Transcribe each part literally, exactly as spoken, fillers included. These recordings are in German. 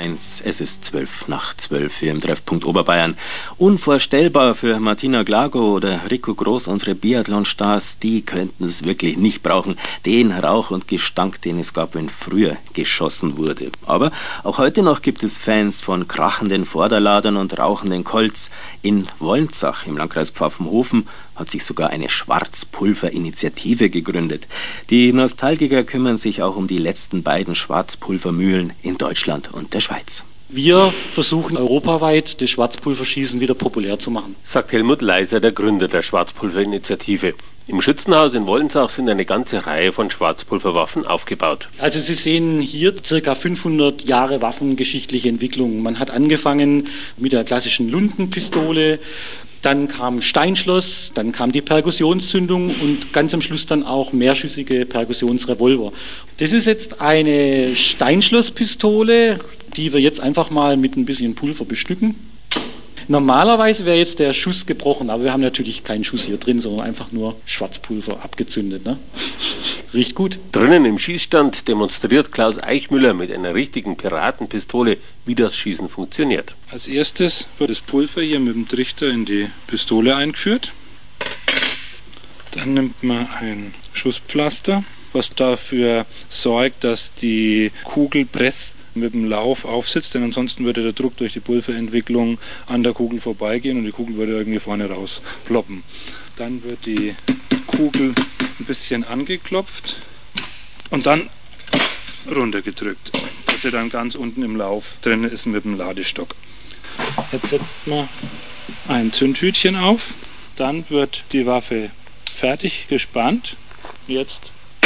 Es ist zwölf nach zwölf hier im Treffpunkt Oberbayern. Unvorstellbar für Martina Glagow oder Rico Groß, unsere Biathlon-Stars, die könnten es wirklich nicht brauchen. Den Rauch und Gestank, den es gab, wenn früher geschossen wurde. Aber auch heute noch gibt es Fans von krachenden Vorderladern und rauchenden Colts. In Wolnzach im Landkreis Pfaffenhofen hat sich sogar eine Schwarzpulver-Initiative gegründet. Die Nostalgiker kümmern sich auch um die letzten beiden Schwarzpulvermühlen in Deutschland und der Schweiz. Wir versuchen europaweit das Schwarzpulverschießen wieder populär zu machen, sagt Helmut Leiser, der Gründer der Schwarzpulverinitiative. Im Schützenhaus in Wolnzach sind eine ganze Reihe von Schwarzpulverwaffen aufgebaut. Also Sie sehen hier ca. fünfhundert Jahre waffengeschichtliche Entwicklung. Man hat angefangen mit der klassischen Lundenpistole, dann kam Steinschloss, dann kam die Perkussionszündung und ganz am Schluss dann auch mehrschüssige Perkussionsrevolver. Das ist jetzt eine Steinschlosspistole, die wir jetzt einfach mal mit ein bisschen Pulver bestücken. Normalerweise wäre jetzt der Schuss gebrochen, aber wir haben natürlich keinen Schuss hier drin, sondern einfach nur Schwarzpulver abgezündet. Ne? Riecht gut. Drinnen im Schießstand demonstriert Klaus Eichmüller mit einer richtigen Piratenpistole, wie das Schießen funktioniert. Als erstes wird das Pulver hier mit dem Trichter in die Pistole eingeführt. Dann nimmt man ein Schusspflaster, was dafür sorgt, dass die Kugelpress mit dem Lauf aufsitzt, denn ansonsten würde der Druck durch die Pulverentwicklung an der Kugel vorbeigehen und die Kugel würde irgendwie vorne raus ploppen. Dann wird die Kugel ein bisschen angeklopft und dann runtergedrückt, dass sie dann ganz unten im Lauf drin ist mit dem Ladestock. Jetzt setzt man ein Zündhütchen auf, dann wird die Waffe fertig gespannt. Jetzt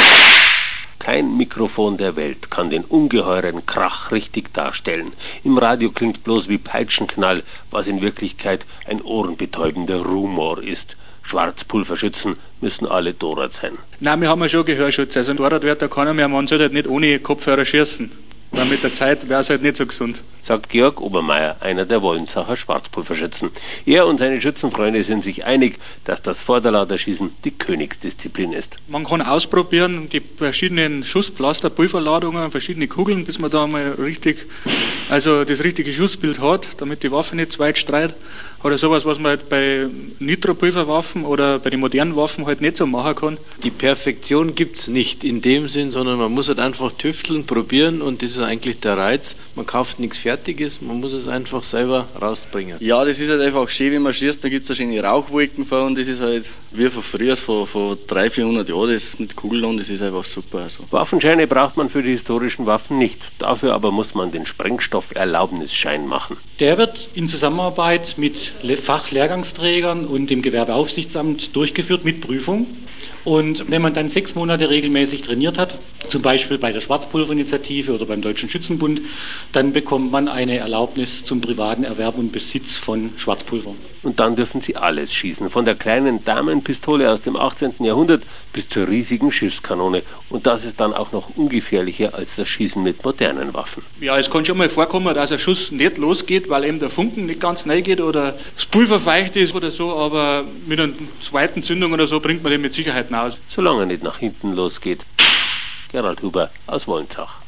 Kein Mikrofon der Welt kann den ungeheuren Krach richtig darstellen. Im Radio klingt bloß wie Peitschenknall, was in Wirklichkeit ein ohrenbetäubender Rumor ist. Schwarzpulverschützen müssen alle Dorad sein. Nein, wir haben ja schon Gehörschutz. Also ein Dorad wird da keiner mehr, man sollte halt nicht ohne Kopfhörer schießen. Weil mit der Zeit wäre es halt nicht so gesund. Sagt Georg Obermeier, einer der Wolnzacher Schwarzpulverschützen. Er und seine Schützenfreunde sind sich einig, dass das Vorderladerschießen die Königsdisziplin ist. Man kann ausprobieren, die verschiedenen Schusspflaster, Pulverladungen, verschiedene Kugeln, bis man da mal richtig, also das richtige Schussbild hat, damit die Waffe nicht zu weit strahlt. Oder sowas, was man halt bei Nitropulverwaffen oder bei den modernen Waffen halt nicht so machen kann. Die Perfektion gibt's nicht in dem Sinn, sondern man muss halt einfach tüfteln, probieren und das ist eigentlich der Reiz. Man kauft nichts Fertiges, man muss es einfach selber rausbringen. Ja, das ist halt einfach schön, wenn man schießt, dann gibt es schöne Rauchwolken vor und das ist halt wie von früher, von, von dreihundert, vierhundert Jahren, das mit Kugeln und das ist einfach super. Also. Waffenscheine braucht man für die historischen Waffen nicht. Dafür aber muss man den Sprengstofferlaubnisschein machen. Der wird in Zusammenarbeit mit Fachlehrgangsträgern und dem Gewerbeaufsichtsamt durchgeführt mit Prüfung. Und wenn man dann sechs Monate regelmäßig trainiert hat, zum Beispiel bei der Schwarzpulverinitiative oder beim Deutschen Schützenbund, dann bekommt man eine Erlaubnis zum privaten Erwerb und Besitz von Schwarzpulver. Und dann dürfen sie alles schießen, von der kleinen Damenpistole aus dem achtzehnten Jahrhundert bis zur riesigen Schiffskanone. Und das ist dann auch noch ungefährlicher als das Schießen mit modernen Waffen. Ja, es kann schon mal vorkommen, dass ein Schuss nicht losgeht, weil eben der Funken nicht ganz neu geht oder das Pulver feucht ist oder so, aber mit einer zweiten Zündung oder so bringt man den mit Sicherheit nach Hause. Solange er nicht nach hinten losgeht. Gerald Huber aus Wolnzach.